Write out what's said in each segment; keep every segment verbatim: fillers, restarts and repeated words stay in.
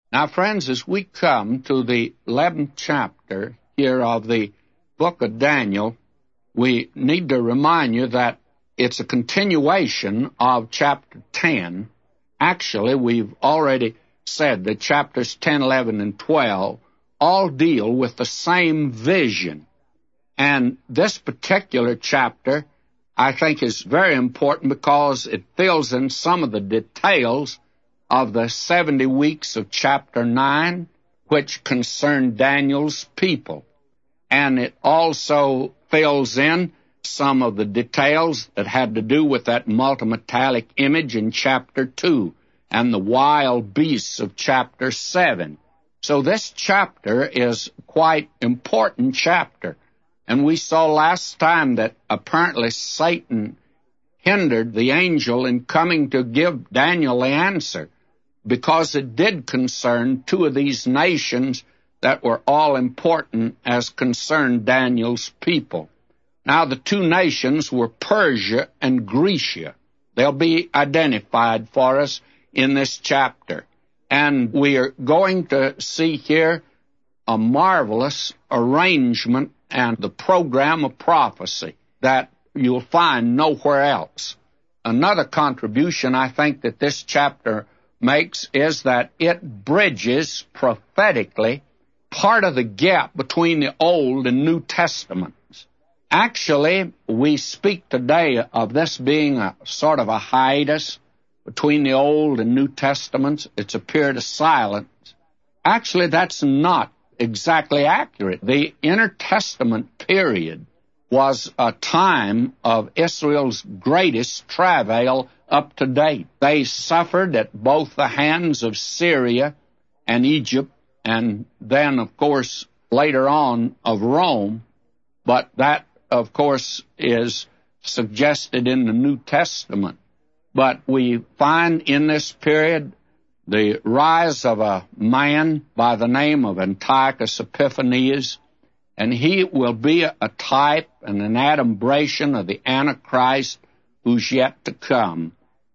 Now, friends, as we come to the eleventh chapter here of the book of Daniel, we need to remind you that it's a continuation of chapter ten. Actually, we've already said that chapters ten, eleven, and twelve all deal with the same vision. And this particular chapter, I think, is very important because it fills in some of the details of the seventy weeks of chapter nine, which concern Daniel's people. And it also fills in some of the details that had to do with that multimetallic image in chapter two and the wild beasts of chapter seven. So this chapter is quite important chapter. And we saw last time that apparently Satan hindered the angel in coming to give Daniel the answer, because it did concern two of these nations that were all important as concerned Daniel's people. Now, the two nations were Persia and Grecia. They'll be identified for us in this chapter. And we are going to see here a marvelous arrangement and the program of prophecy that you'll find nowhere else. Another contribution I think that this chapter makes is that it bridges prophetically part of the gap between the Old and New Testaments. Actually, we speak today of this being a sort of a hiatus between the Old and New Testaments. It's a period of silence. Actually, that's not exactly accurate. The intertestament period was a time of Israel's greatest travail up to date. They suffered at both the hands of Syria and Egypt, and then, of course, later on of Rome. But that, of course, is suggested in the New Testament. But we find in this period the rise of a man by the name of Antiochus Epiphanes, and he will be a type and an adumbration of the Antichrist who's yet to come.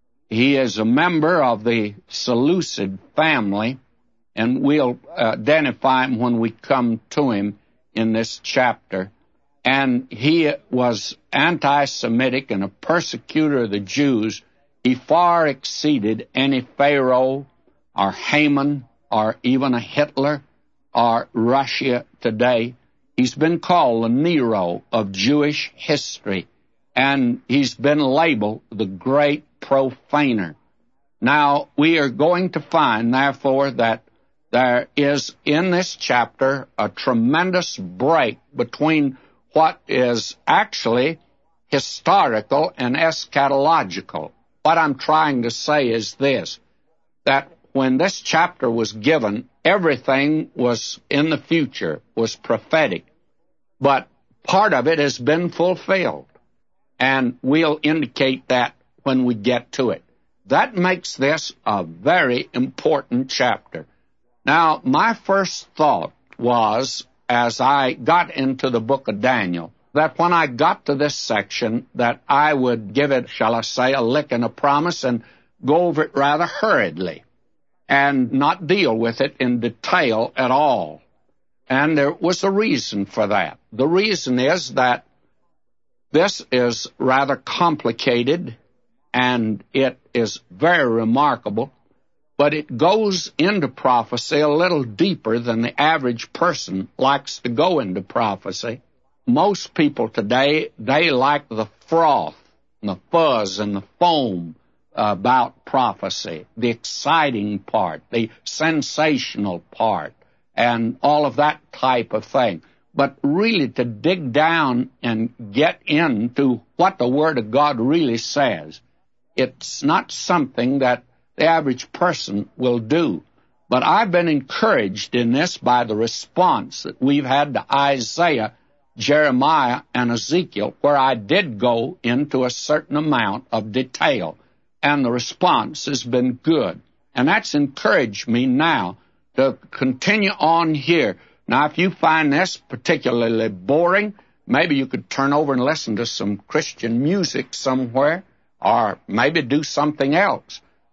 He is a member of the Seleucid family, and we'll identify him when we come to him in this chapter. And he was anti-Semitic and a persecutor of the Jews. He far exceeded any Pharaoh or Haman or even a Hitler or Russia today. He's been called the Nero of Jewish history, and he's been labeled the great profaner. Now, we are going to find, therefore, that there is in this chapter a tremendous break between what is actually historical and eschatological. What I'm trying to say is this, that when this chapter was given, everything was in the future, was prophetic, but part of it has been fulfilled, and we'll indicate that when we get to it. That makes this a very important chapter. Now, my first thought was, as I got into the book of Daniel, that when I got to this section, that I would give it, shall I say, a lick and a promise and go over it rather hurriedly and not deal with it in detail at all. And there was a reason for that. The reason is that this is rather complicated and it is very remarkable, but it goes into prophecy a little deeper than the average person likes to go into prophecy. Most people today, they like the froth and the fuzz and the foam about prophecy, the exciting part, the sensational part, and all of that type of thing. But really to dig down and get into what the Word of God really says, it's not something that the average person will do. But I've been encouraged in this by the response that we've had to Isaiah, Jeremiah, and Ezekiel, where I did go into a certain amount of detail, and the response has been good. And that's encouraged me now to continue on here. Now, if you find this particularly boring, maybe you could turn over and listen to some Christian music somewhere, or maybe do something else.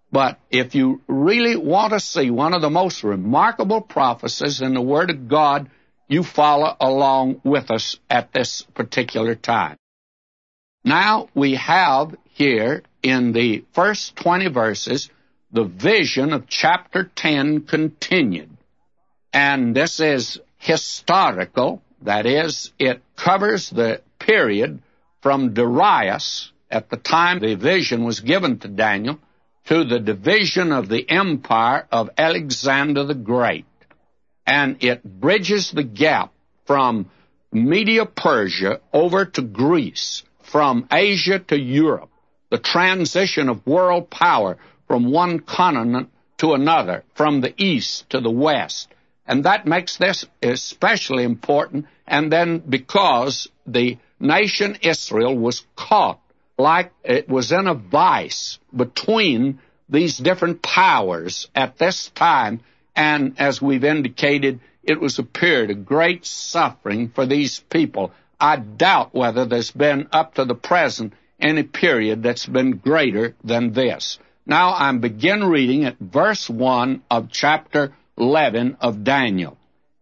But if you really want to see one of the most remarkable prophecies in the Word of God, you follow along with us at this particular time. Now we have here in the first twenty verses the vision of chapter ten continued. And this is historical, that is, it covers the period from Darius, at the time the vision was given to Daniel, to the division of the empire of Alexander the Great. And it bridges the gap from Media-Persia over to Greece, from Asia to Europe, the transition of world power from one continent to another, from the east to the west. And that makes this especially important, and then because the nation Israel was caught like it was in a vice between these different powers at this time, and as we've indicated, it was a period of great suffering for these people. I doubt whether there's been, up to the present, any period that's been greater than this. Now I'm begin reading at verse one of chapter eleven of Daniel.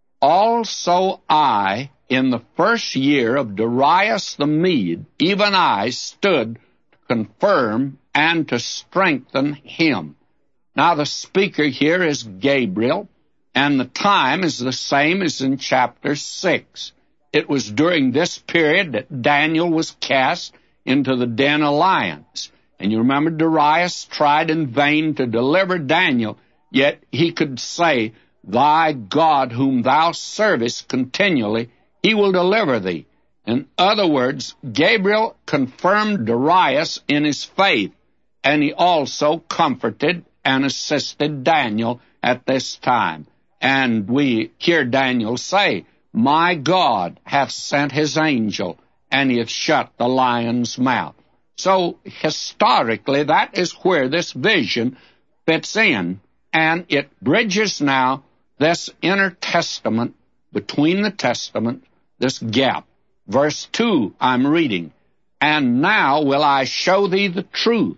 Also I, in the first year of Darius the Mede, even I stood to confirm and to strengthen him. Now the speaker here is Gabriel, and the time is the same as in chapter six. It was during this period that Daniel was cast into the den of lions. And you remember Darius tried in vain to deliver Daniel, yet he could say, Thy God whom thou servest continually, he will deliver thee. In other words, Gabriel confirmed Darius in his faith, and he also comforted and assisted Daniel at this time. And we hear Daniel say, My God hath sent his angel, and he hath shut the lion's mouth. So, historically, that is where this vision fits in, and it bridges now this inner testament between the testament, this gap. Verse two, I'm reading, And now will I show thee the truth.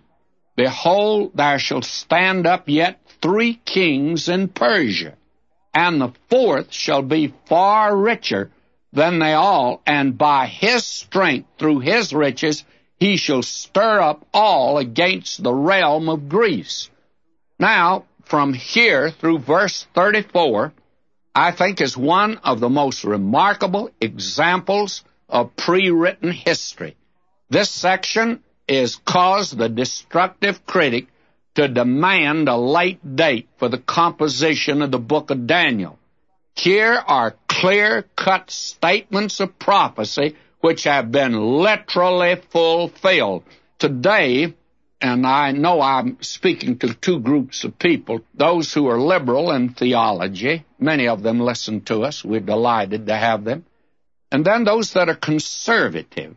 Behold, there shall stand up yet three kings in Persia, and the fourth shall be far richer than they all, and by his strength, through his riches, he shall stir up all against the realm of Greece. Now, from here through verse thirty-four, I think is one of the most remarkable examples of pre-written history. This section is caused the destructive critic to demand a late date for the composition of the book of Daniel. Here are clear-cut statements of prophecy which have been literally fulfilled. Today, and I know I'm speaking to two groups of people, those who are liberal in theology, many of them listen to us, we're delighted to have them, and then those that are conservative.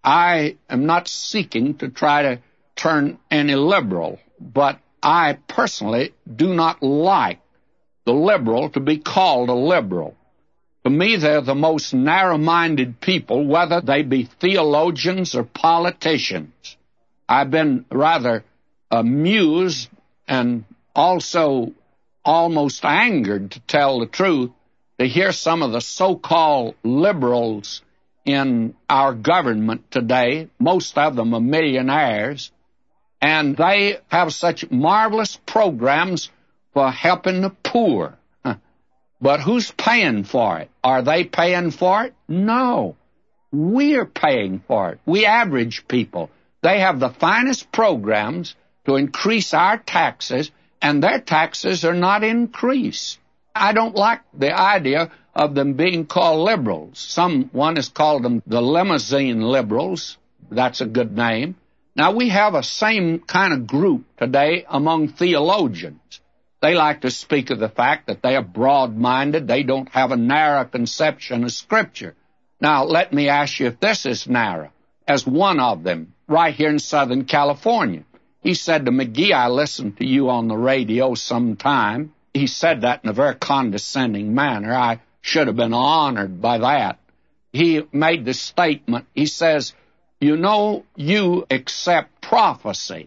I am not seeking to try to turn any liberal, but I personally do not like the liberal to be called a liberal. To me, they're the most narrow-minded people, whether they be theologians or politicians. I've been rather amused and also almost angered, to tell the truth, to hear some of the so-called liberals in our government today. Most of them are millionaires, and they have such marvelous programs for helping the poor. But who's paying for it? Are they paying for it? No. We're paying for it. We average people. They have the finest programs to increase our taxes, and their taxes are not increased. I don't like the idea of them being called liberals. Someone has called them the limousine liberals. That's a good name. Now, we have a same kind of group today among theologians. They like to speak of the fact that they are broad-minded. They don't have a narrow conception of Scripture. Now, let me ask you if this is narrow. As one of them, right here in Southern California, he said to McGee, I listened to you on the radio sometime. He said that in a very condescending manner. I should have been honored by that. He made the statement, he says, you know, you accept prophecy.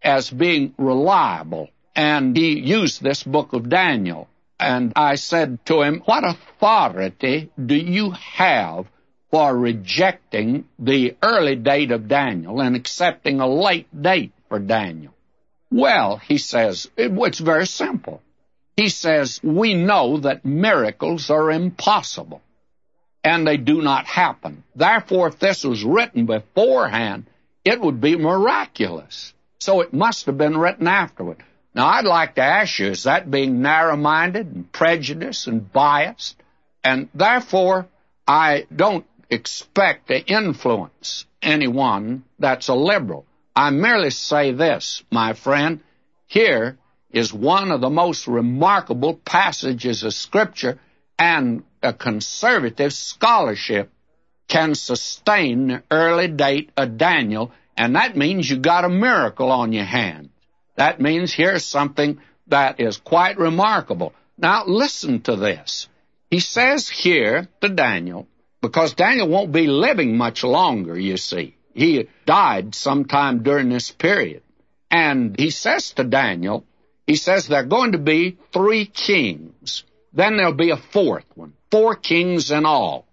as being reliable. And he used this book of Daniel. And I said to him, what authority do you have for rejecting the early date of Daniel and accepting a late date for Daniel? Well, he says, it, it's very simple. He says, we know that miracles are impossible, and they do not happen. Therefore, if this was written beforehand, it would be miraculous. So it must have been written afterward. Now, I'd like to ask you, is that being narrow-minded and prejudiced and biased? And therefore, I don't expect to influence anyone that's a liberal. I merely say this, my friend, here is one of the most remarkable passages of Scripture, and a conservative scholarship can sustain the early date of Daniel, and that means you got a miracle on your hands. That means here's something that is quite remarkable. Now, listen to this. He says here to Daniel, because Daniel won't be living much longer, you see. He died sometime during this period. And he says to Daniel, he says there are going to be three kings. Then there'll be a fourth one, four kings in all.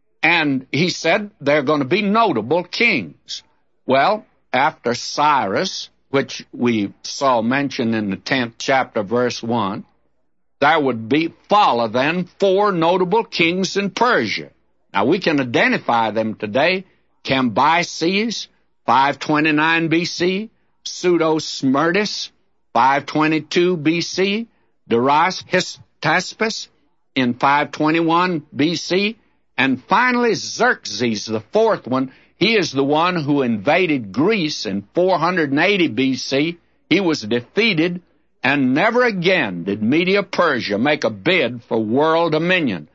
And he said they're going to be notable kings. Well, after Cyrus, which we saw mentioned in the tenth chapter, verse one, there would be follow then four notable kings in Persia. Now, we can identify them today. Cambyses, five twenty-nine B C, Pseudo-Smyrtis, five twenty-two B C, Darius Hystaspes in five twenty-one B C, and finally Xerxes, the fourth one. He is the one who invaded Greece in four eighty B C. He was defeated, and never again did Media-Persia make a bid for world dominion.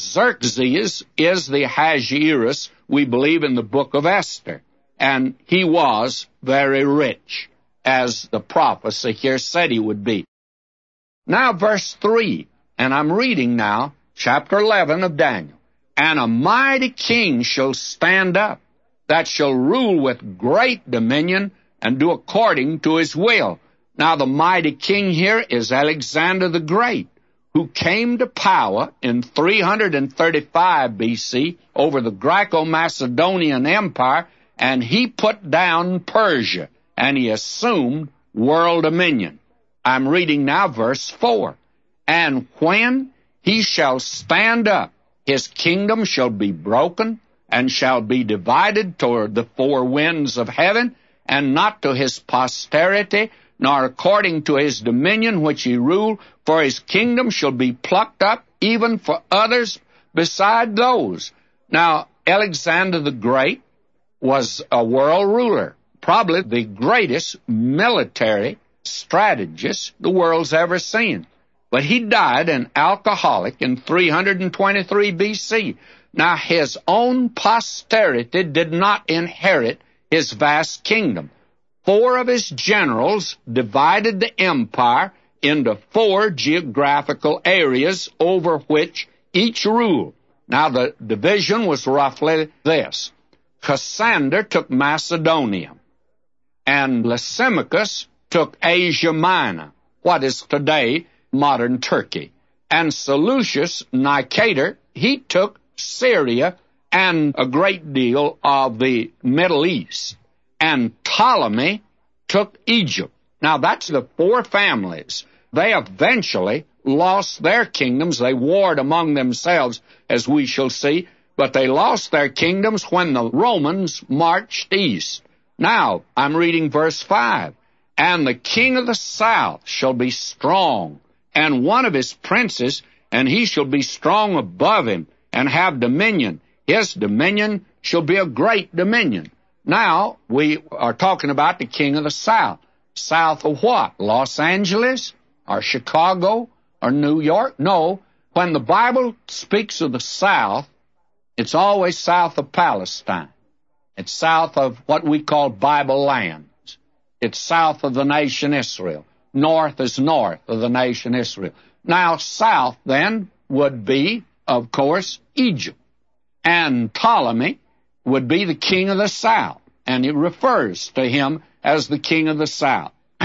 Xerxes is the Ahasuerus we believe in the book of Esther, and he was very rich, as the prophecy here said he would be. Now, verse three, and I'm reading now, chapter eleven of Daniel. And a mighty king shall stand up, that shall rule with great dominion, and do according to his will. Now, the mighty king here is Alexander the Great, who came to power in three thirty-five B C over the Greco-Macedonian Empire, and he put down Persia, and he assumed world dominion. I'm reading now verse four. And when he shall stand up, his kingdom shall be broken, and shall be divided toward the four winds of heaven, and not to his posterity, nor according to his dominion which he ruled, for his kingdom shall be plucked up even for others beside those. Now, Alexander the Great was a world ruler, probably the greatest military strategist the world's ever seen. But he died an alcoholic in three twenty-three B C. Now, his own posterity did not inherit his vast kingdom. Four of his generals divided the empire into four geographical areas over which each ruled. Now, the division was roughly this. Cassander took Macedonia, and Lysimachus took Asia Minor, what is today modern Turkey. And Seleucus Nicator, he took Syria and a great deal of the Middle East. And Ptolemy took Egypt. Now, that's the four families. They eventually lost their kingdoms. They warred among themselves, as we shall see, but they lost their kingdoms when the Romans marched east. Now, I'm reading verse five. And the king of the south shall be strong, and one of his princes, and he shall be strong above him, and have dominion. His dominion shall be a great dominion. Now, we are talking about the king of the south. South of what? Los Angeles? Or Chicago? Or New York? No. When the Bible speaks of the south, it's always south of Palestine. It's south of what we call Bible lands. It's south of the nation Israel. North is north of the nation Israel. Now, south, then, would be, of course, Egypt. And Ptolemy would be the king of the south. And it refers to him as the king of the south.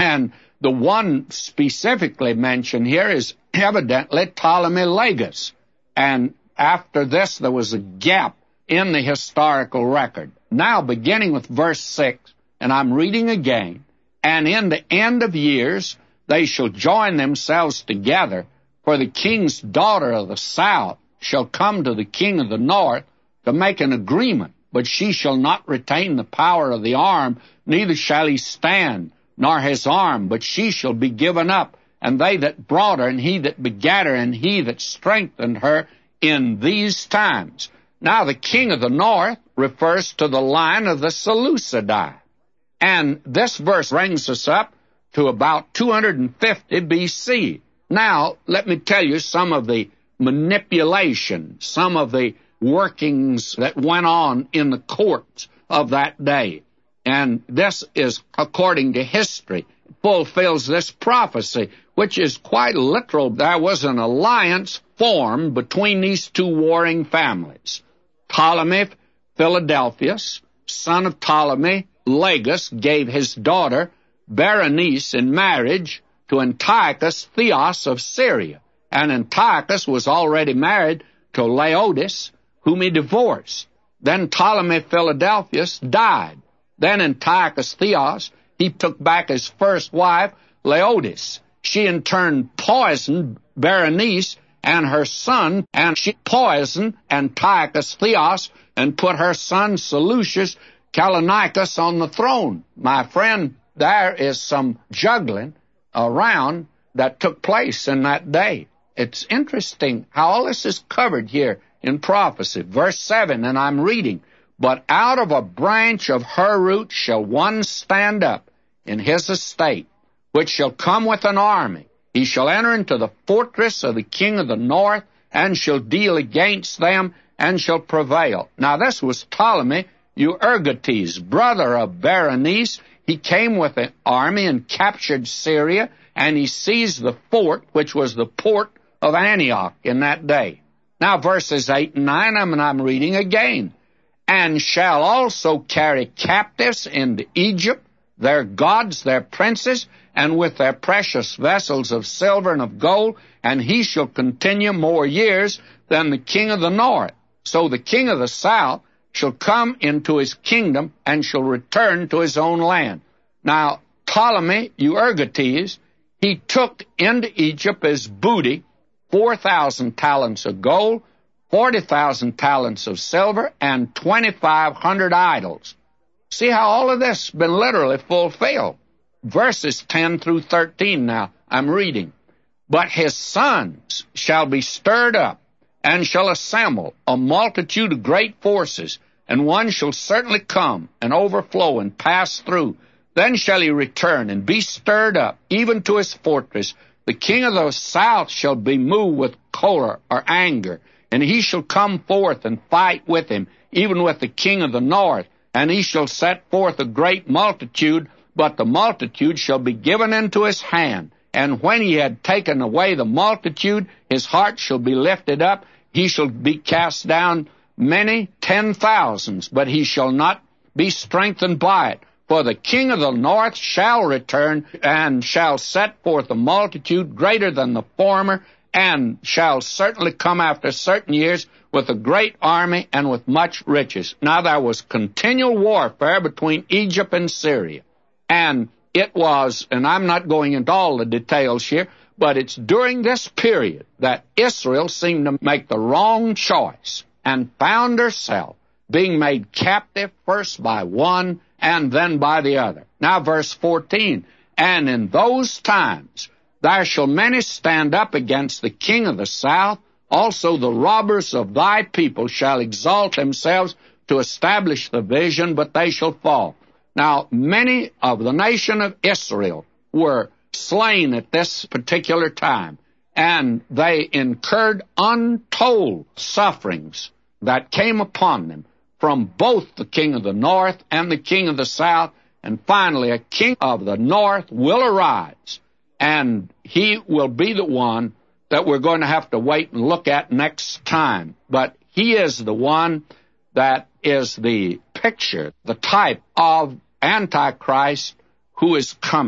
And the one specifically mentioned here is evidently Ptolemy Lagus. And after this, there was a gap in the historical record. Now, beginning with verse six, and I'm reading again, and in the end of years they shall join themselves together, for the king's daughter of the south shall come to the king of the north to make an agreement, but she shall not retain the power of the arm, neither shall he stand, nor his arm, but she shall be given up, and they that brought her, and he that begat her, and he that strengthened her in these times. Now, the king of the north refers to the line of the Seleucidae. And this verse brings us up to about two hundred fifty B C. Now, let me tell you some of the manipulation, some of the workings that went on in the courts of that day. And this is, according to history, fulfills this prophecy, which is quite literal. There was an alliance formed between these two warring families. Ptolemy Philadelphus, son of Ptolemy Lagus, gave his daughter Berenice in marriage to Antiochus Theos of Syria. And Antiochus was already married to Laodice, whom he divorced. Then Ptolemy Philadelphus died. Then Antiochus Theos, he took back his first wife, Laodice. She in turn poisoned Berenice and her son, and she poisoned Antiochus Theos and put her son Seleucus Callinicus on the throne. My friend, there is some juggling around that took place in that day. It's interesting how all this is covered here in prophecy. Verse seven, and I'm reading, but out of a branch of her root shall one stand up in his estate, which shall come with an army. He shall enter into the fortress of the king of the north, and shall deal against them, and shall prevail. Now this was Ptolemy Euergetes, brother of Berenice. He came with an army and captured Syria, and he seized the fort, which was the port of Antioch in that day. Now verses eight and nine, and I'm reading again. And shall also carry captives into Egypt, their gods, their princes, and with their precious vessels of silver and of gold, and he shall continue more years than the king of the north. So the king of the south shall come into his kingdom, and shall return to his own land. Now, Ptolemy Euergetes, he took into Egypt as booty four thousand talents of gold, forty thousand talents of silver, and twenty-five hundred idols. See how all of this has been literally fulfilled. Verses ten through thirteen now, I'm reading. But his sons shall be stirred up, and shall assemble a multitude of great forces, and one shall certainly come and overflow and pass through. Then shall he return and be stirred up, even to his fortress. The king of the south shall be moved with choler or anger, and he shall come forth and fight with him, even with the king of the north. And he shall set forth a great multitude, but the multitude shall be given into his hand. And when he had taken away the multitude, his heart shall be lifted up. He shall be cast down many ten thousands, but he shall not be strengthened by it. For the king of the north shall return, and shall set forth a multitude greater than the former, and shall certainly come after certain years with a great army and with much riches. Now there was continual warfare between Egypt and Syria. And it was, and I'm not going into all the details here, but it's during this period that Israel seemed to make the wrong choice and found herself being made captive first by one and then by the other. Now verse fourteen, and in those times there shall many stand up against the king of the south. Also the robbers of thy people shall exalt themselves to establish the vision, but they shall fall. Now, many of the nation of Israel were slain at this particular time, and they incurred untold sufferings that came upon them from both the king of the north and the king of the south, and finally a king of the north will arise, and he will be the one that we're going to have to wait and look at next time. But he is the one that is the picture, the type of Antichrist who is coming.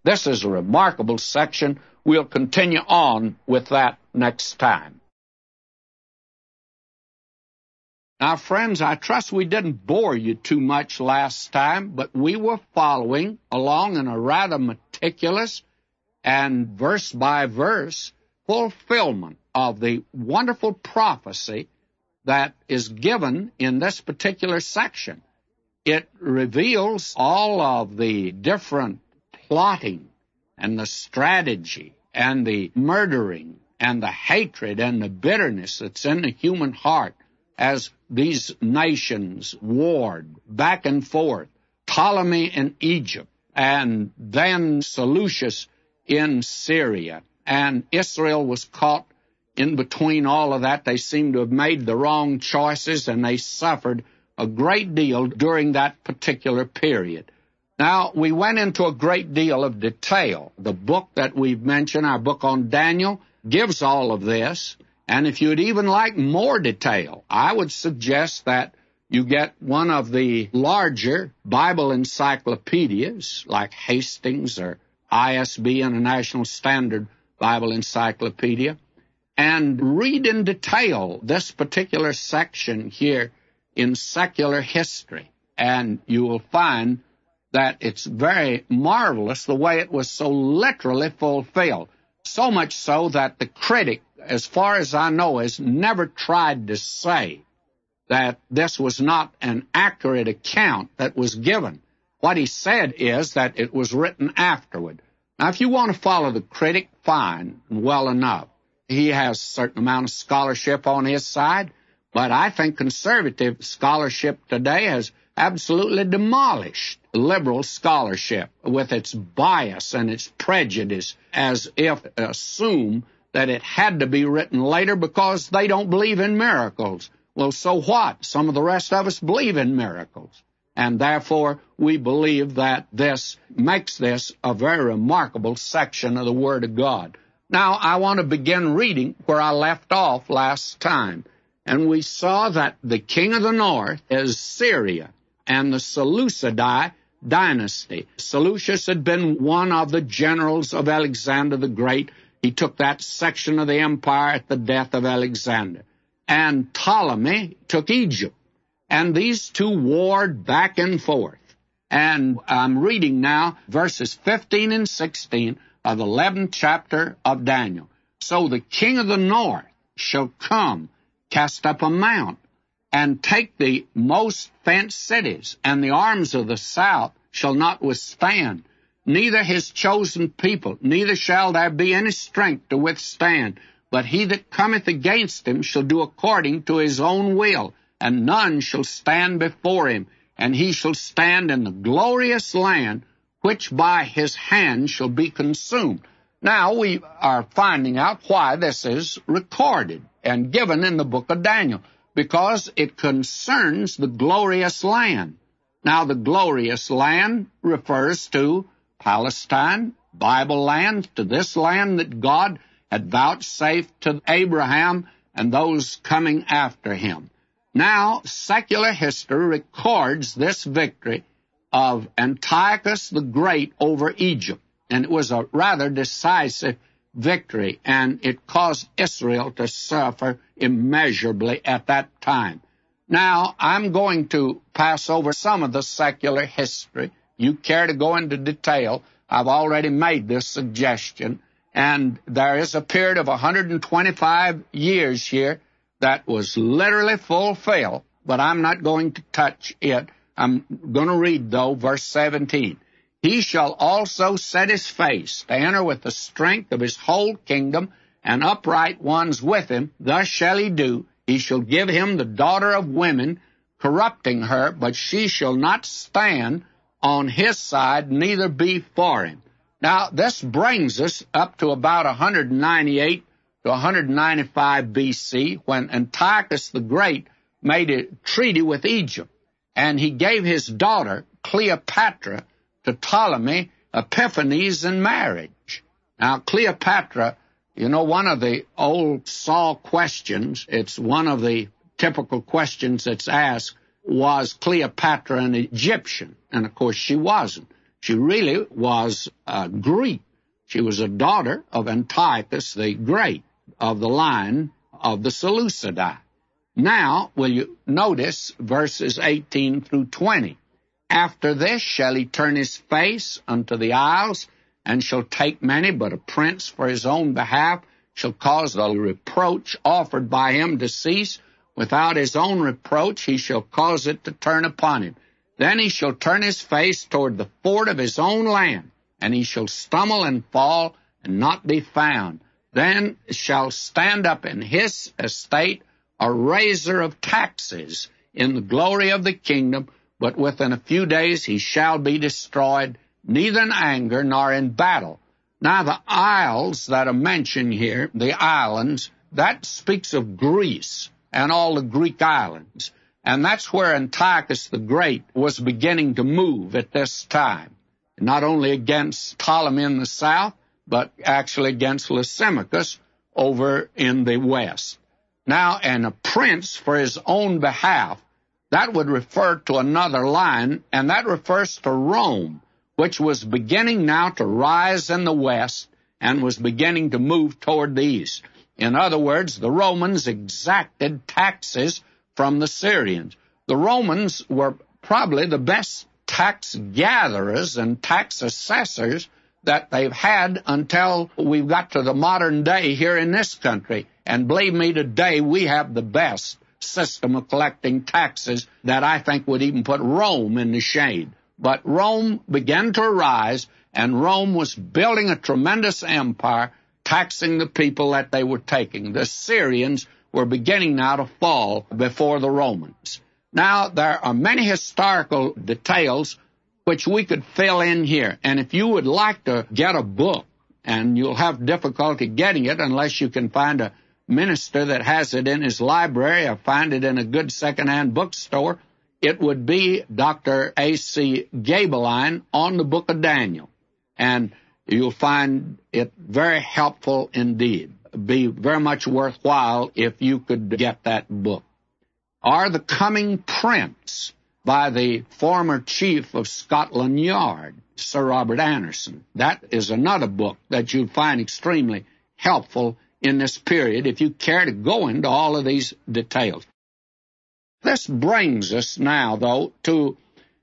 This is a remarkable section. We'll continue on with that next time. Now, friends, I trust we didn't bore you too much last time, but we were following along in a rather meticulous and verse-by-verse fulfillment of the wonderful prophecy that is given in this particular section. It reveals all of the different plotting and the strategy and the murdering and the hatred and the bitterness that's in the human heart as these nations warred back and forth. Ptolemy in Egypt, and then Seleucus in Syria, and Israel was caught in between all of that. They seemed to have made the wrong choices, and they suffered a great deal during that particular period. Now, we went into a great deal of detail. The book that we've mentioned, our book on Daniel, gives all of this. And if you'd even like more detail, I would suggest that you get one of the larger Bible encyclopedias, like Hastings or I S B, International Standard Bible Encyclopedia, and read in detail this particular section here in secular history. And you will find that it's very marvelous the way it was so literally fulfilled. So much so that the critic, as far as I know, has never tried to say that this was not an accurate account that was given. What he said is that it was written afterward. Now, if you want to follow the critic, fine, well enough. He has a certain amount of scholarship on his side, but I think conservative scholarship today has absolutely demolished liberal scholarship with its bias and its prejudice, as if assume that it had to be written later because they don't believe in miracles. Well, so what? Some of the rest of us believe in miracles. And therefore, we believe that this makes this a very remarkable section of the Word of God. Now, I want to begin reading where I left off last time. And we saw that the king of the north is Syria and the Seleucid dynasty. Seleucus had been one of the generals of Alexander the Great. He took that section of the empire at the death of Alexander. And Ptolemy took Egypt. And these two warred back and forth. And I'm reading now verses fifteen and sixteen of the eleventh chapter of Daniel. So the king of the north shall come, cast up a mount, and take the most fenced cities, and the arms of the south shall not withstand, neither his chosen people, neither shall there be any strength to withstand. But he that cometh against him shall do according to his own will, and none shall stand before him. And he shall stand in the glorious land, which by his hand shall be consumed. Now we are finding out why this is recorded and given in the book of Daniel, because it concerns the glorious land. Now, the glorious land refers to Palestine, Bible land, to this land that God had vouchsafed to Abraham and those coming after him. Now, secular history records this victory of Antiochus the Great over Egypt, and it was a rather decisive victory, and it caused Israel to suffer immeasurably at that time. Now, I'm going to pass over some of the secular history. You care to go into detail, I've already made this suggestion, and there is a period of one hundred twenty-five years here that was literally fulfilled, but I'm not going to touch it. I'm going to read, though, verse seventeen. He shall also set his face to enter with the strength of his whole kingdom, and upright ones with him. Thus shall he do. He shall give him the daughter of women, corrupting her, but she shall not stand on his side, neither be for him. Now, this brings us up to about one hundred ninety-eight to one hundred ninety-five B C, when Antiochus the Great made a treaty with Egypt, and he gave his daughter, Cleopatra, to Ptolemy Epiphanes in marriage. Now, Cleopatra, you know, one of the old Saul questions, it's one of the typical questions that's asked, was Cleopatra an Egyptian? And, of course, she wasn't. She really was a Greek. She was a daughter of Antiochus the Great, of the line of the Seleucidae. Now, will you notice verses eighteen through twenty? After this shall he turn his face unto the isles, and shall take many, but a prince for his own behalf shall cause the reproach offered by him to cease. Without his own reproach he shall cause it to turn upon him. Then he shall turn his face toward the fort of his own land, and he shall stumble and fall, and not be found. Then shall stand up in his estate a raiser of taxes in the glory of the kingdom, but within a few days he shall be destroyed, neither in anger nor in battle. Now the isles that are mentioned here, the islands, that speaks of Greece and all the Greek islands. And that's where Antiochus the Great was beginning to move at this time, not only against Ptolemy in the south, but actually against Lysimachus over in the west. Now, and a prince for his own behalf, that would refer to another line, and that refers to Rome, which was beginning now to rise in the west and was beginning to move toward the east. In other words, the Romans exacted taxes from the Syrians. The Romans were probably the best tax gatherers and tax assessors that they've had until we've got to the modern day here in this country. And believe me, today we have the best system of collecting taxes that I think would even put Rome in the shade. But Rome began to arise, and Rome was building a tremendous empire, taxing the people that they were taking. The Syrians were beginning now to fall before the Romans. Now, there are many historical details which we could fill in here. And if you would like to get a book, and you'll have difficulty getting it unless you can find a minister that has it in his library or find it in a good second-hand bookstore, it would be Doctor A C Gabeline on the book of Daniel. And you'll find it very helpful indeed. Be very much worthwhile if you could get that book. Or The Coming Prince by the former chief of Scotland Yard, Sir Robert Anderson. That is another book that you'll find extremely helpful in this period if you care to go into all of these details. This brings us now, though, to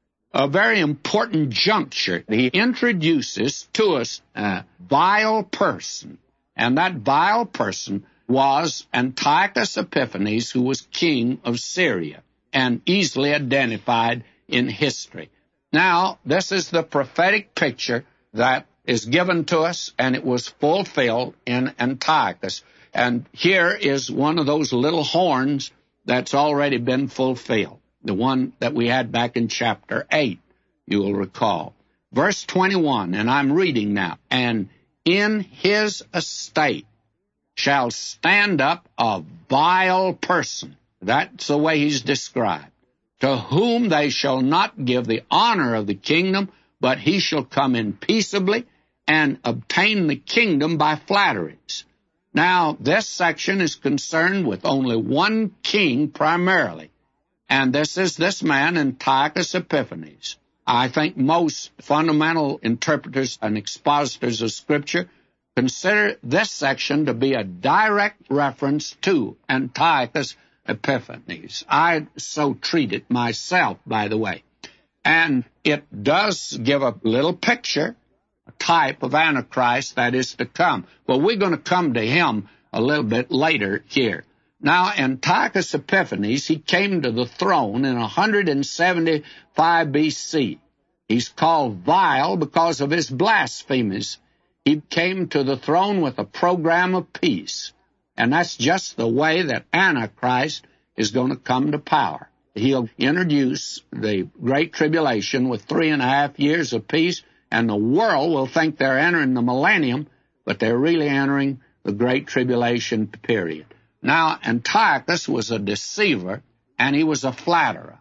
a very important juncture. He introduces to us a vile person, and that vile person was Antiochus Epiphanes, who was king of Syria, and easily identified in history. Now, this is the prophetic picture that is given to us, and it was fulfilled in Antiochus. And here is one of those little horns that's already been fulfilled, the one that we had back in chapter eight, you will recall. Verse twenty-one, and I'm reading now. And in his estate shall stand up a vile person. That's the way he's described. To whom they shall not give the honor of the kingdom, but he shall come in peaceably and obtain the kingdom by flatteries. Now, this section is concerned with only one king primarily, and this is this man, Antiochus Epiphanes. I think most fundamental interpreters and expositors of Scripture consider this section to be a direct reference to Antiochus Epiphanes. I so treat it myself, by the way. And it does give a little picture, a type of Antichrist that is to come. Well, we're going to come to him a little bit later here. Now, Antiochus Epiphanes, he came to the throne in one seventy-five B C. He's called vile because of his blasphemies. He came to the throne with a program of peace. And that's just the way that Antichrist is going to come to power. He'll introduce the Great Tribulation with three and a half years of peace, and the world will think they're entering the millennium, but they're really entering the Great Tribulation period. Now, Antiochus was a deceiver, and he was a flatterer.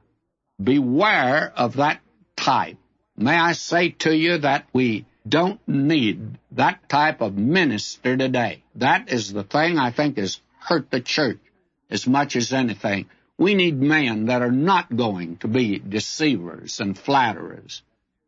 Beware of that type. May I say to you that we don't need that type of minister today. That is the thing I think has hurt the church as much as anything. We need men that are not going to be deceivers and flatterers.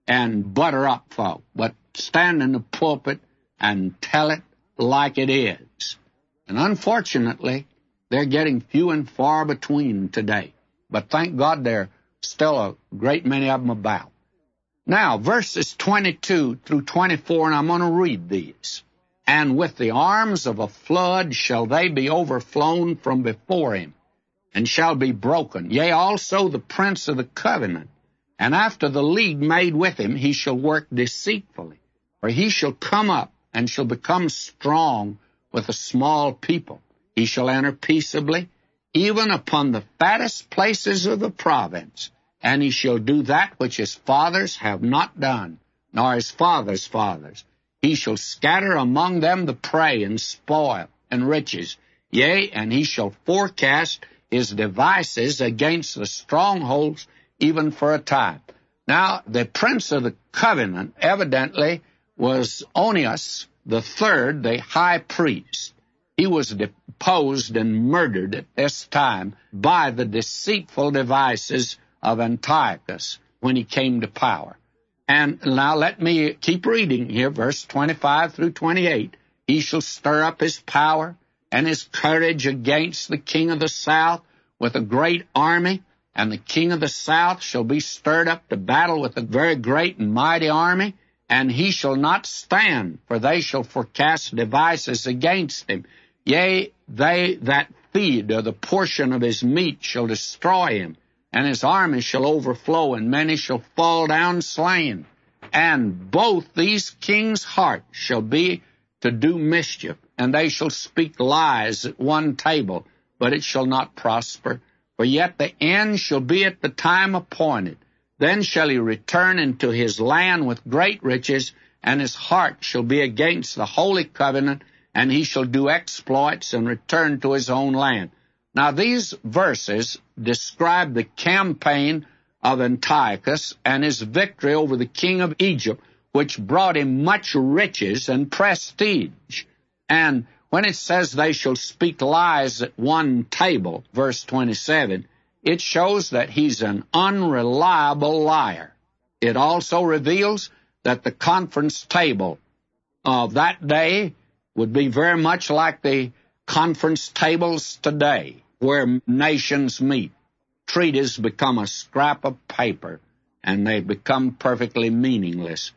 and butter up folk, but stand in the pulpit and tell it like it is. And unfortunately, they're getting few and far between today. But thank God there are still a great many of them about. Now, verses twenty-two through twenty-four, and I'm going to read these. And with the arms of a flood shall they be overflown from before him, and shall be broken. Yea, also the prince of the covenant. And after the league made with him, he shall work deceitfully. For he shall come up, and shall become strong with a small people. He shall enter peaceably, even upon the fattest places of the province. And he shall do that which his fathers have not done, nor his fathers' fathers. He shall scatter among them the prey, and spoil, and riches. Yea, and he shall forecast his devices against the strongholds, even for a time. Now, the prince of the covenant evidently was Onias the third, the high priest. He was deposed and murdered at this time by the deceitful devices of Antiochus when he came to power. And now let me keep reading here, verse twenty-five through twenty-eight. He shall stir up his power and his courage against the king of the south with a great army, and the king of the south shall be stirred up to battle with a very great and mighty army, and he shall not stand, for they shall forecast devices against him. Yea, they that feed, or the portion of his meat, shall destroy him, and his army shall overflow, and many shall fall down slain. And both these kings' hearts shall be to do mischief, and they shall speak lies at one table, but it shall not prosper. For yet the end shall be at the time appointed. Then shall he return into his land with great riches, and his heart shall be against the holy covenant, and he shall do exploits and return to his own land. Now, these verses describe the campaign of Antiochus and his victory over the king of Egypt, which brought him much riches and prestige. And when it says they shall speak lies at one table, verse twenty-seven, it shows that he's an unreliable liar. It also reveals that the conference table of that day would be very much like the conference tables today, where nations meet. Treaties become a scrap of paper, and they become perfectly meaningless.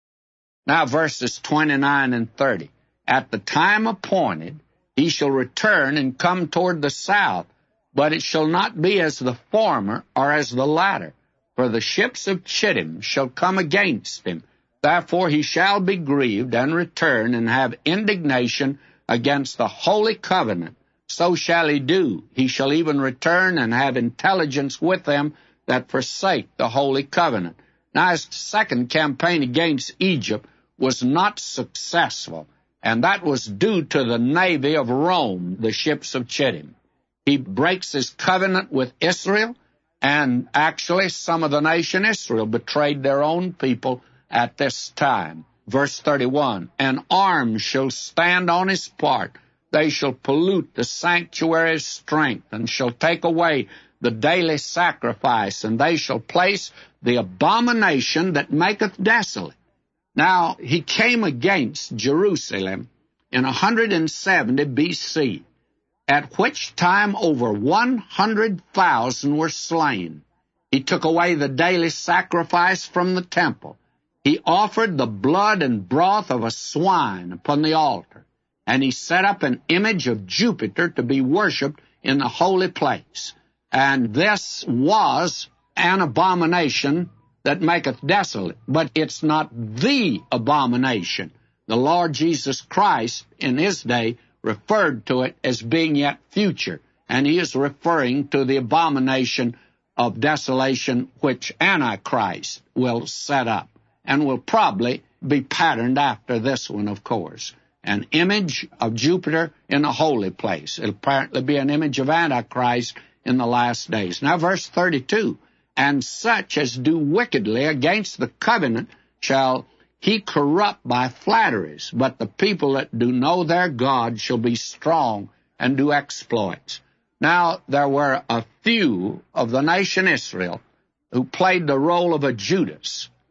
Now, verses twenty-nine and thirty. At the time appointed, he shall return and come toward the south, but it shall not be as the former or as the latter, for the ships of Chittim shall come against him. Therefore he shall be grieved and return and have indignation against the holy covenant. So shall he do. He shall even return and have intelligence with them that forsake the holy covenant. Now, his second campaign against Egypt was not successful, and that was due to the navy of Rome, the ships of Chittim. He breaks his covenant with Israel, and actually some of the nation Israel betrayed their own people at this time. Verse thirty-one, and arms shall stand on his part. They shall pollute the sanctuary's strength, and shall take away the daily sacrifice, and they shall place the abomination that maketh desolate. Now, he came against Jerusalem in one hundred seventy B C, at which time over one hundred thousand were slain. He took away the daily sacrifice from the temple. He offered the blood and broth of a swine upon the altar, and he set up an image of Jupiter to be worshipped in the holy place. And this was an abomination that maketh desolate, but it's not the abomination. The Lord Jesus Christ in his day referred to it as being yet future, and he is referring to the abomination of desolation which Antichrist will set up, and will probably be patterned after this one, of course. An image of Jupiter in a holy place. It'll apparently be an image of Antichrist in the last days. Now, verse thirty-two, and such as do wickedly against the covenant shall he corrupt by flatteries, but the people that do know their God shall be strong and do exploits. Now, there were a few of the nation Israel who played the role of a Judas.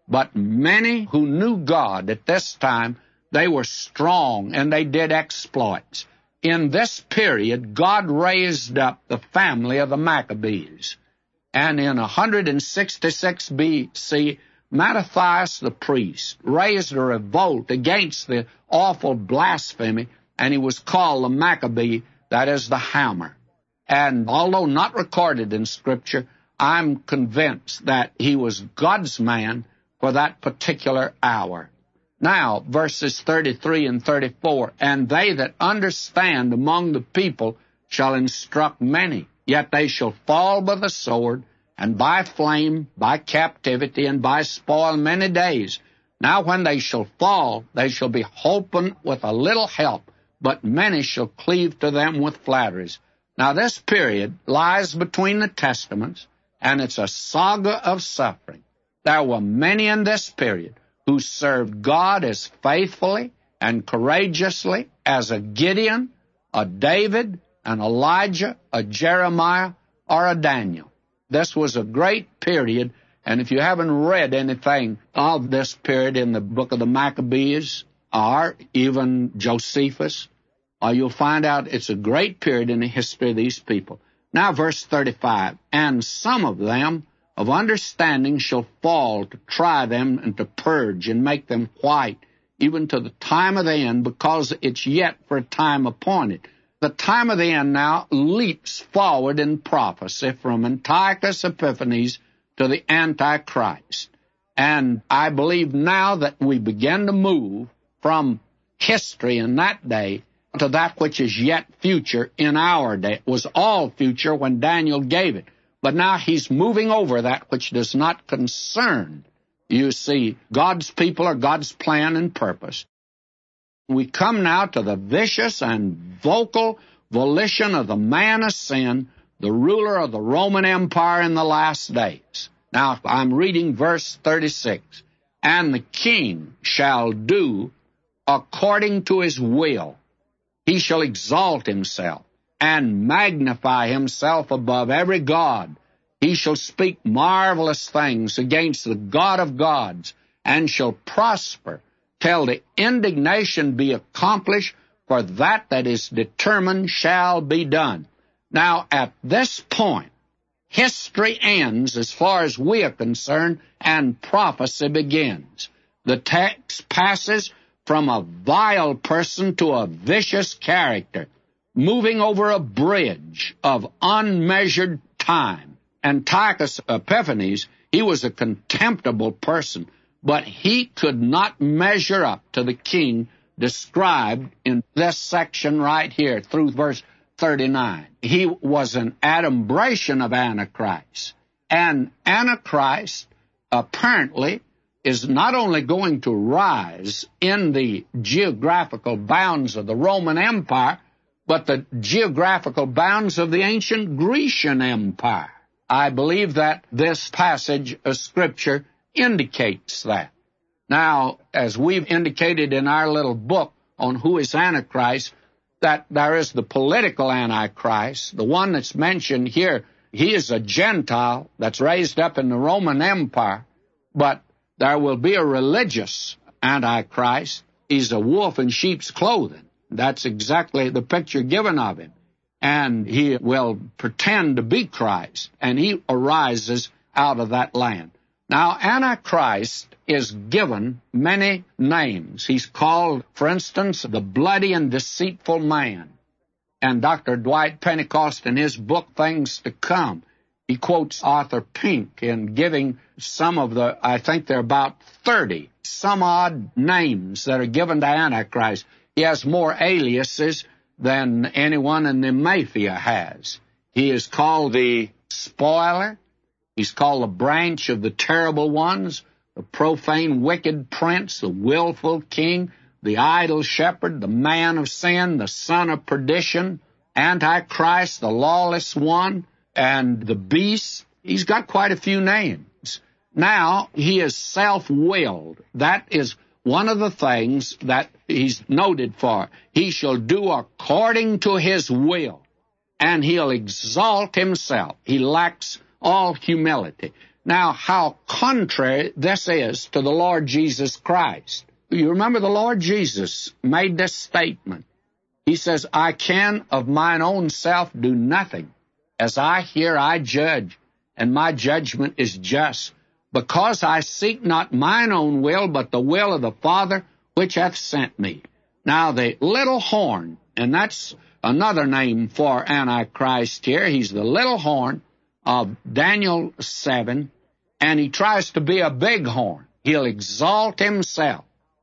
But many who knew God at this time, they were strong and they did exploits. In this period, God raised up the family of the Maccabees. And in one sixty-six B C, Mattathias the priest raised a revolt against the awful blasphemy, and he was called the Maccabee, that is the hammer. And although not recorded in Scripture, I'm convinced that he was God's man for that particular hour. Now, verses thirty-three and thirty-four, and they that understand among the people shall instruct many, yet they shall fall by the sword, and by flame, by captivity, and by spoil many days. Now when they shall fall, they shall be holpen with a little help, but many shall cleave to them with flatteries. Now this period lies between the Testaments, and it's a saga of suffering. There were many in this period who served God as faithfully and courageously as a Gideon, a David, an Elijah, a Jeremiah, or a Daniel. This was a great period, and if you haven't read anything of this period in the book of the Maccabees, or even Josephus, or you'll find out it's a great period in the history of these people. Now verse thirty-five, and some of them of understanding shall fall to try them and to purge and make them white, even to the time of the end, because it's yet for a time appointed. The time of the end now leaps forward in prophecy from Antiochus Epiphanes to the Antichrist. And I believe now that we begin to move from history in that day to that which is yet future in our day. It was all future when Daniel gave it. But now he's moving over that which does not concern, you see, God's people or God's plan and purpose. We come now to the vicious and vocal volition of the man of sin, the ruler of the Roman Empire in the last days. Now, I'm reading verse thirty-six. And the king shall do according to his will. He shall exalt himself and magnify himself above every god. He shall speak marvelous things against the God of gods, and shall prosper till the indignation be accomplished, for that that is determined shall be done. Now, at this point, history ends as far as we are concerned, and prophecy begins. The text passes from a vile person to a vicious character, moving over a bridge of unmeasured time. Antiochus Epiphanes, he was a contemptible person, but he could not measure up to the king described in this section right here through verse thirty-nine. He was an adumbration of Antichrist. And Antichrist apparently is not only going to rise in the geographical bounds of the Roman Empire, but the geographical bounds of the ancient Grecian Empire. I believe that this passage of Scripture indicates that. Now, as we've indicated in our little book on who is Antichrist, that there is the political Antichrist, the one that's mentioned here. He is a Gentile that's raised up in the Roman Empire, but there will be a religious Antichrist. He's a wolf in sheep's clothing. That's exactly the picture given of him. And he will pretend to be Christ, and he arises out of that land. Now, Antichrist is given many names. He's called, for instance, the bloody and deceitful man. And Doctor Dwight Pentecost, in his book, Things to Come, he quotes Arthur Pink in giving some of the, I think there are about thirty, some odd names that are given to Antichrist. He has more aliases than anyone in the Mafia has. He is called the Spoiler. He's called the Branch of the Terrible Ones, the Profane Wicked Prince, the Willful King, the Idle Shepherd, the Man of Sin, the Son of Perdition, Antichrist, the Lawless One, and the Beast. He's got quite a few names. Now, he is self-willed. That is one of the things that he's noted for. He shall do according to his will, and he'll exalt himself. He lacks all humility. Now, how contrary this is to the Lord Jesus Christ. You remember the Lord Jesus made this statement. He says, I can of mine own self do nothing. As I hear, I judge, and my judgment is just, because I seek not mine own will, but the will of the Father which hath sent me. Now, the little horn, and that's another name for Antichrist here. He's the little horn of Daniel seven, and he tries to be a big horn. He'll exalt himself.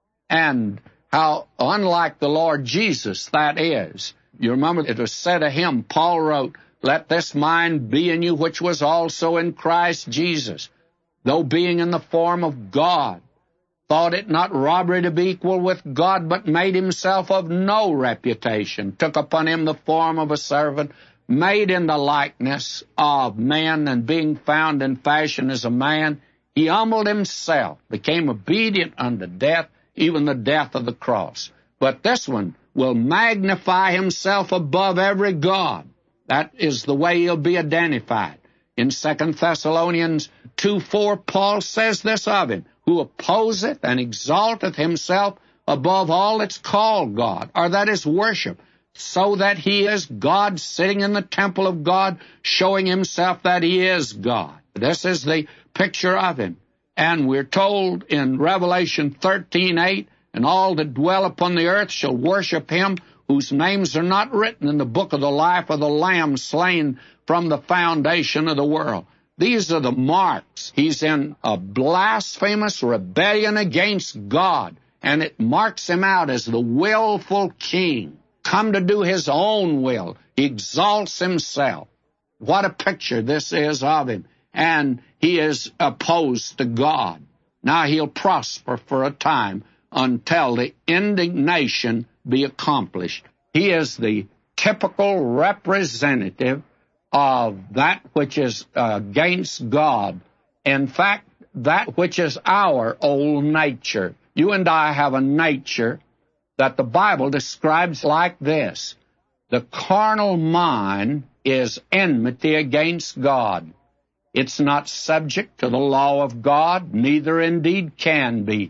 And how unlike the Lord Jesus that is. You remember it was said of him, Paul wrote, let this mind be in you which was also in Christ Jesus, though being in the form of God, thought it not robbery to be equal with God, but made himself of no reputation, took upon him the form of a servant, made in the likeness of men, and being found in fashion as a man, he humbled himself, became obedient unto death, even the death of the cross. But this one will magnify himself above every god. That is the way he'll be identified. In Second Thessalonians two four, Paul says this of him, who opposeth and exalteth himself above all that's called God, or that is worship, so that he is God sitting in the temple of God, showing himself that he is God. This is the picture of him. And we're told in Revelation thirteen eight, and all that dwell upon the earth shall worship him, whose names are not written in the book of the life of the Lamb slain from the foundation of the world. These are the marks. He's in a blasphemous rebellion against God, and it marks him out as the willful king, come to do his own will. He exalts himself. What a picture this is of him. And he is opposed to God. Now he'll prosper for a time until the indignation be accomplished. He is the typical representative of that which is against God. In fact, that which is our old nature. You and I have a nature that the Bible describes like this. The carnal mind is enmity against God. It's not subject to the law of God, neither indeed can be.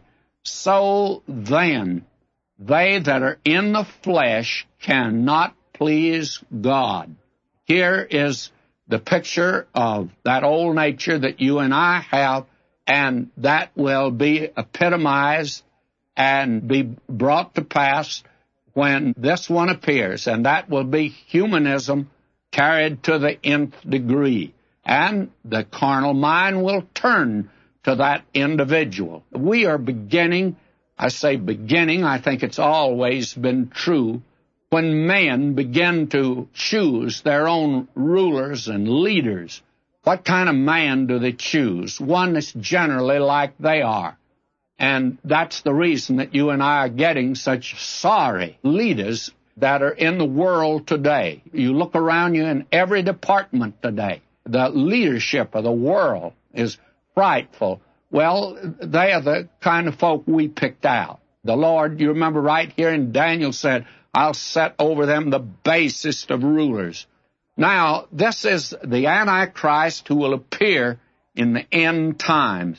So then, they that are in the flesh cannot please God. Here is the picture of that old nature that you and I have, and that will be epitomized and be brought to pass when this one appears, and that will be humanism carried to the nth degree. And the carnal mind will turn to that individual. We are beginning, I say beginning, I think it's always been true, when men begin to choose their own rulers and leaders. What kind of man do they choose? One that's generally like they are. And that's the reason that you and I are getting such sorry leaders that are in the world today. You look around you in every department today. The leadership of the world is frightful. Well, they are the kind of folk we picked out. The Lord, you remember right here in Daniel said, I'll set over them the basest of rulers. Now, this is the Antichrist who will appear in the end times.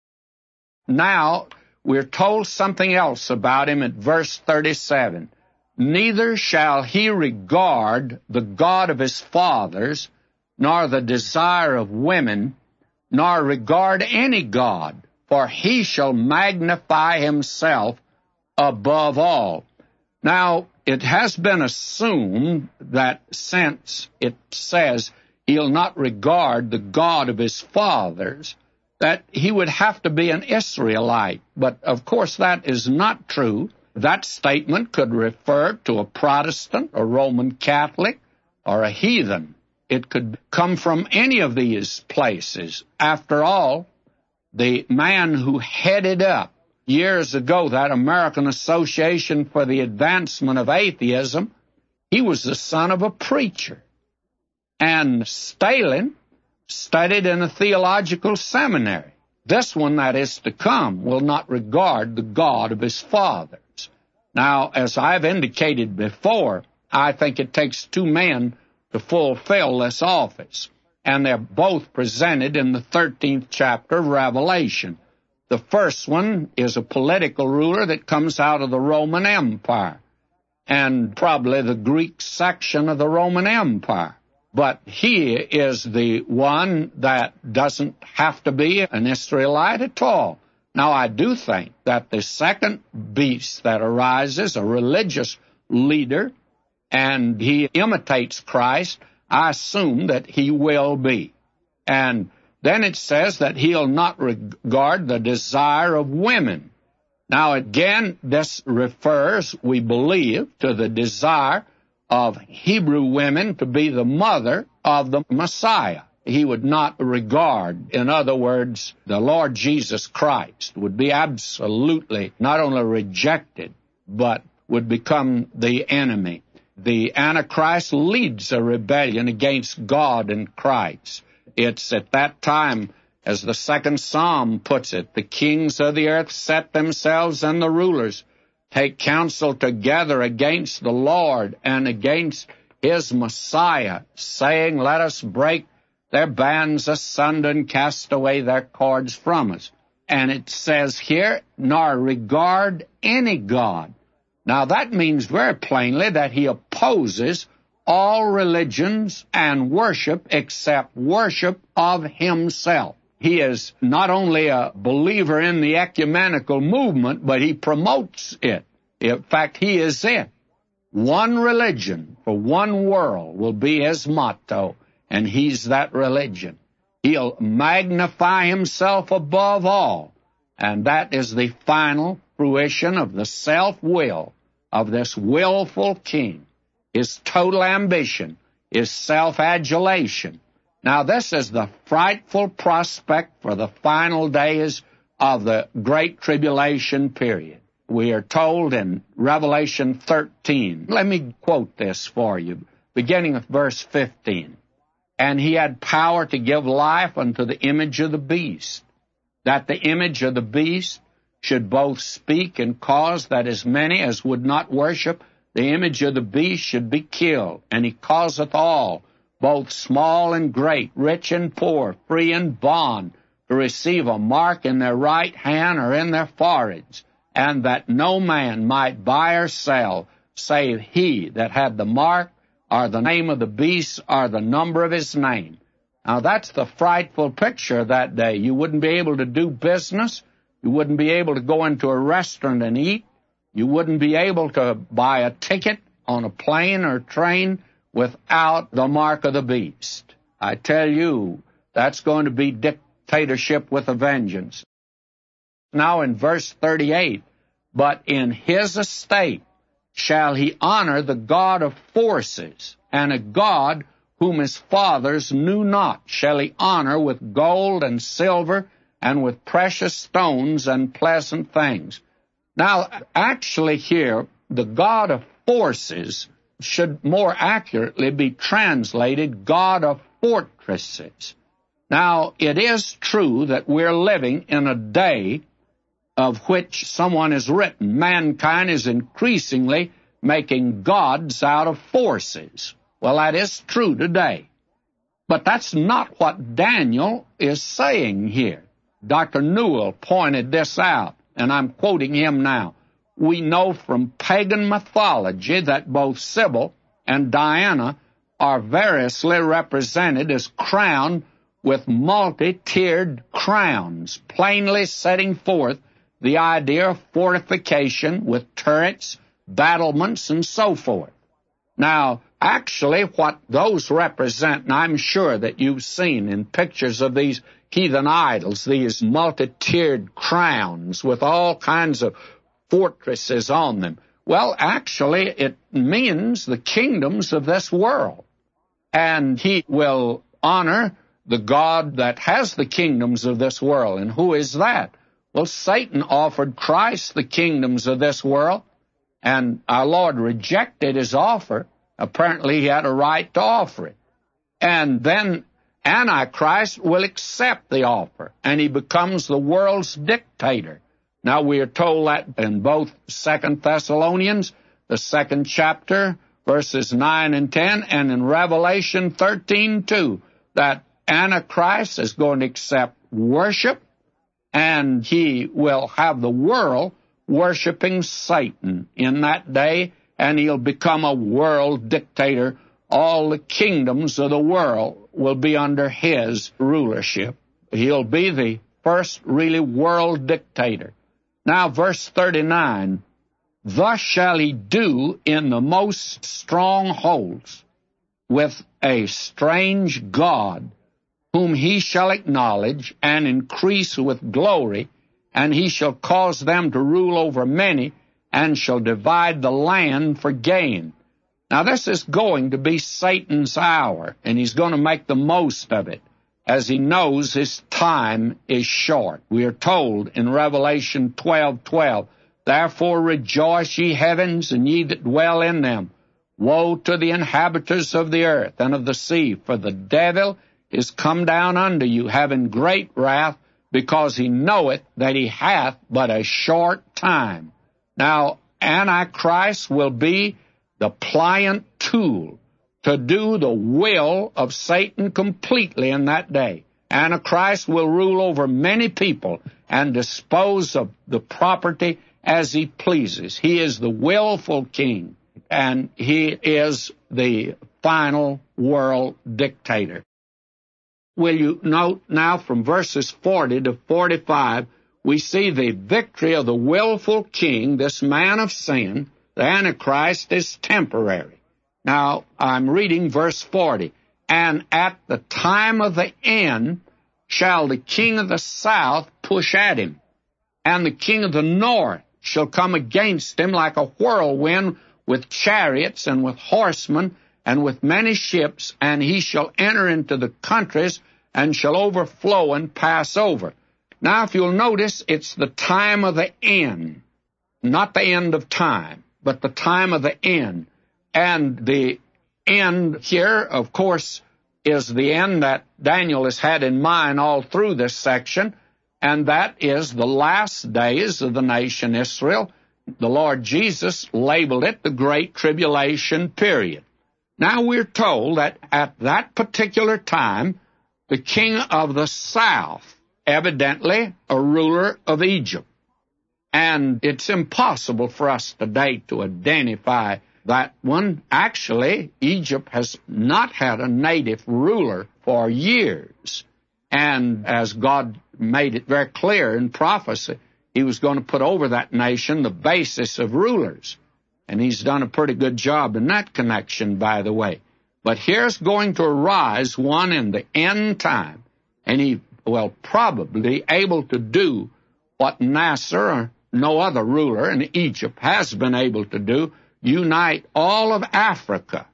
Now, we're told something else about him at verse thirty-seven. Neither shall he regard the God of his fathers, nor the desire of women, nor regard any god, for he shall magnify himself above all. Now, it has been assumed that since it says he'll not regard the God of his fathers, that he would have to be an Israelite. But, of course, that is not true. That statement could refer to a Protestant, a Roman Catholic, or a heathen. It could come from any of these places. After all, the man who headed up years ago that American Association for the Advancement of Atheism, he was the son of a preacher. And Stalin studied in a theological seminary. This one that is to come will not regard the God of his fathers. Now, as I've indicated before, I think it takes two men to fulfill this office. and they're both presented in the thirteenth chapter of Revelation. The first one is a political ruler that comes out of the Roman Empire, and probably the Greek section of the Roman Empire. But he is the one that doesn't have to be an Israelite at all. Now, I do think that the second beast that arises, a religious leader, and he imitates Christ, I assume that he will be. And then it says that he'll not regard the desire of women. Now, again, this refers, we believe, to the desire of Hebrew women to be the mother of the Messiah. He would not regard, in other words, the Lord Jesus Christ would be absolutely not only rejected, but would become the enemy. The Antichrist leads a rebellion against God and Christ. It's at that time, as the second Psalm puts it, the kings of the earth set themselves, and the rulers take counsel together against the Lord and against his Messiah, saying, let us break their bands asunder and cast away their cords from us. And it says here, nor regard any God. Now that means very plainly that he opposes all religions and worship except worship of himself. He is not only a believer in the ecumenical movement, but he promotes it. In fact, he is it. One religion for one world will be his motto, and he's that religion. He'll magnify himself above all, and that is the final fruition of the self-will of this willful king. His total ambition is self-adulation. Now, this is the frightful prospect for the final days of the Great Tribulation period. We are told in Revelation thirteen, let me quote this for you, beginning with verse fifteen. And he had power to give life unto the image of the beast, that the image of the beast should both speak and cause that as many as would not worship the image of the beast should be killed. And he causeth all, both small and great, rich and poor, free and bond, to receive a mark in their right hand or in their foreheads, and that no man might buy or sell, save he that had the mark, or the name of the beast, or the number of his name. Now that's the frightful picture that day. You wouldn't be able to do business. You wouldn't be able to go into a restaurant and eat. You wouldn't be able to buy a ticket on a plane or train without the mark of the beast. I tell you, that's going to be dictatorship with a vengeance. Now in verse thirty-eight, but in his estate shall he honor the God of forces, and a God whom his fathers knew not shall he honor with gold and silver and with precious stones and pleasant things. Now, actually here, the God of forces should more accurately be translated God of fortresses. Now, it is true that we're living in a day of which someone has written, mankind is increasingly making gods out of forces. Well, that is true today. But that's not what Daniel is saying here. Doctor Newell pointed this out, and I'm quoting him now. We know from pagan mythology that both Sybil and Diana are variously represented as crowned with multi-tiered crowns, plainly setting forth the idea of fortification with turrets, battlements, and so forth. Now, actually, what those represent, and I'm sure that you've seen in pictures of these heathen idols, these multi-tiered crowns with all kinds of fortresses on them. Well, actually, it means the kingdoms of this world. And he will honor the God that has the kingdoms of this world. And who is that? Well, Satan offered Christ the kingdoms of this world, and our Lord rejected his offer. Apparently, he had a right to offer it. And then Antichrist will accept the offer, and he becomes the world's dictator. Now, we are told that in both Second Thessalonians, the second chapter, verses nine and ten, and in Revelation thirteen, too, that Antichrist is going to accept worship, and he will have the world worshiping Satan in that day, and he'll become a world dictator. All the kingdoms of the world will be under his rulership. He'll be the first really world dictator. Now, verse thirty-nine, thus shall he do in the most strongholds with a strange God, whom he shall acknowledge and increase with glory, and he shall cause them to rule over many, and shall divide the land for gain. Now, this is going to be Satan's hour, and he's going to make the most of it, as he knows his time is short. We are told in Revelation twelve twelve, therefore rejoice, ye heavens, and ye that dwell in them. Woe to the inhabitants of the earth and of the sea, for the devil is come down unto you, having great wrath, because he knoweth that he hath but a short time. Now, Antichrist will be the pliant tool to do the will of Satan completely in that day. Antichrist will rule over many people and dispose of the property as he pleases. He is the willful king, and he is the final world dictator. Will you note now from verses forty to forty-five, we see the victory of the willful king, this man of sin. The Antichrist is temporary. Now, I'm reading verse forty. And at the time of the end shall the king of the south push at him, and the king of the north shall come against him like a whirlwind, with chariots and with horsemen and with many ships, and he shall enter into the countries and shall overflow and pass over. Now, if you'll notice, it's the time of the end, not the end of time, but the time of the end. And the end here, of course, is the end that Daniel has had in mind all through this section, and that is the last days of the nation Israel. The Lord Jesus labeled it the Great Tribulation period. Now we're told that at that particular time, the king of the south, evidently a ruler of Egypt, and it's impossible for us today to identify that one. Actually, Egypt has not had a native ruler for years. And as God made it very clear in prophecy, he was going to put over that nation the basis of rulers. And he's done a pretty good job in that connection, by the way. But here's going to arise one in the end time, and he will probably able to do what Nasser or no other ruler in Egypt has been able to do, unite all of Africa,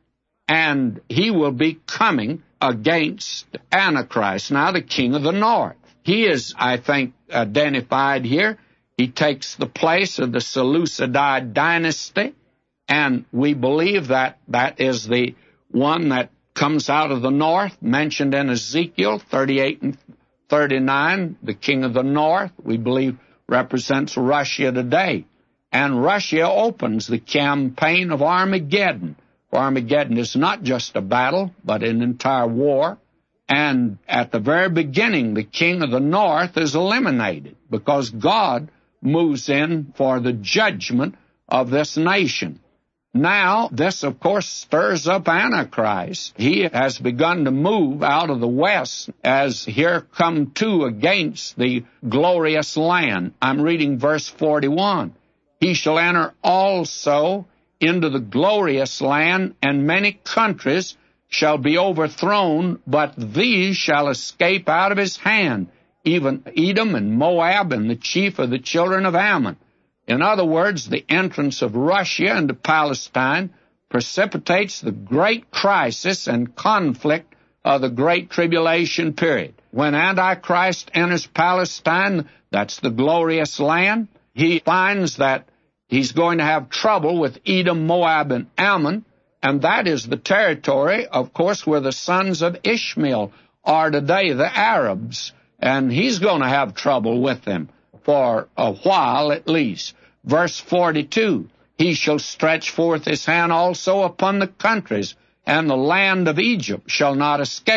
and he will be coming against Antichrist, now the king of the north. He is, I think, identified here. He takes the place of the Seleucid dynasty, and we believe that that is the one that comes out of the north, mentioned in Ezekiel thirty-eight and thirty-nine. The king of the north, we believe, represents Russia today. And Russia opens the campaign of Armageddon. For Armageddon is not just a battle, but an entire war. And at the very beginning, the king of the north is eliminated because God moves in for the judgment of this nation. Now, this, of course, stirs up Antichrist. He has begun to move out of the west as here come two against the glorious land. I'm reading verse forty-one. He shall enter also into the glorious land, and many countries shall be overthrown, but these shall escape out of his hand, even Edom and Moab and the chief of the children of Ammon. In other words, the entrance of Russia into Palestine precipitates the great crisis and conflict of the Great Tribulation period. When Antichrist enters Palestine, that's the glorious land, he finds that he's going to have trouble with Edom, Moab, and Ammon, and that is the territory, of course, where the sons of Ishmael are today, the Arabs, and he's going to have trouble with them for a while at least. Verse forty-two, he shall stretch forth his hand also upon the countries, and the land of Egypt shall not escape.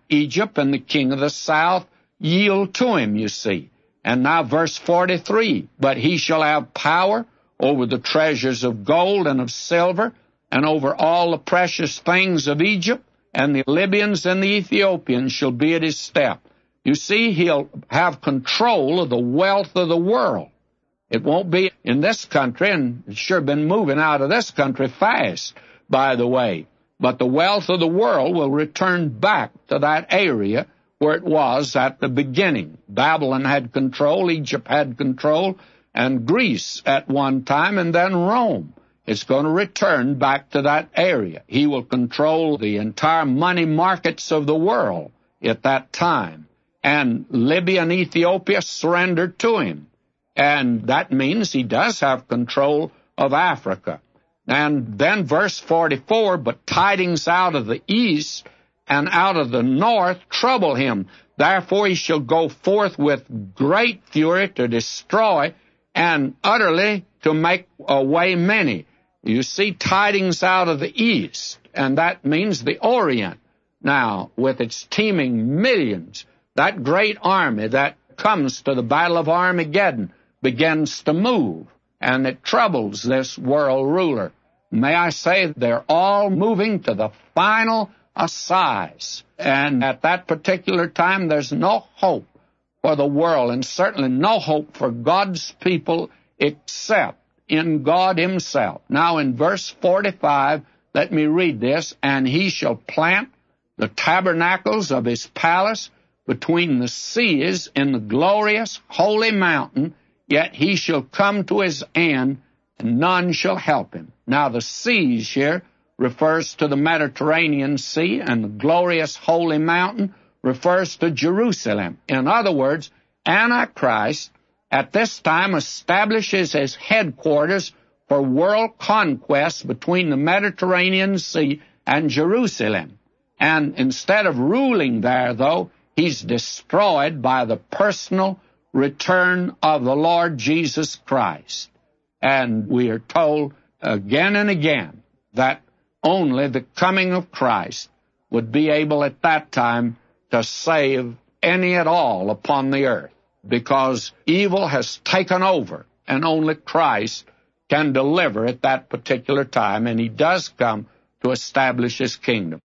Egypt and the king of the south yield to him, you see. And now verse forty-three, but he shall have power over the treasures of gold and of silver, and over all the precious things of Egypt, and the Libyans and the Ethiopians shall be at his step. You see, he'll have control of the wealth of the world. It won't be in this country, and it's sure been moving out of this country fast, by the way. But the wealth of the world will return back to that area where it was at the beginning. Babylon had control, Egypt had control, and Greece at one time, and then Rome. It's going to return back to that area. He will control the entire money markets of the world at that time. And Libya and Ethiopia surrendered to him. And that means he does have control of Africa. And then verse forty-four, but tidings out of the east and out of the north trouble him. Therefore he shall go forth with great fury to destroy and utterly to make away many. You see, tidings out of the east, and that means the Orient. Now, with its teeming millions, that great army that comes to the Battle of Armageddon begins to move, and it troubles this world ruler. May I say, they're all moving to the final assize. And at that particular time, there's no hope for the world, and certainly no hope for God's people except in God himself. Now, in verse forty-five, let me read this. And he shall plant the tabernacles of his palace between the seas in the glorious holy mountain, yet he shall come to his end, and none shall help him. Now, the seas here refers to the Mediterranean Sea, and the glorious holy mountain refers to Jerusalem. In other words, Antichrist at this time establishes his headquarters for world conquest between the Mediterranean Sea and Jerusalem. And instead of ruling there, though, he's destroyed by the personal return of the Lord Jesus Christ. And we are told again and again that only the coming of Christ would be able at that time to save any at all upon the earth, because evil has taken over, and only Christ can deliver at that particular time, and he does come to establish his kingdom.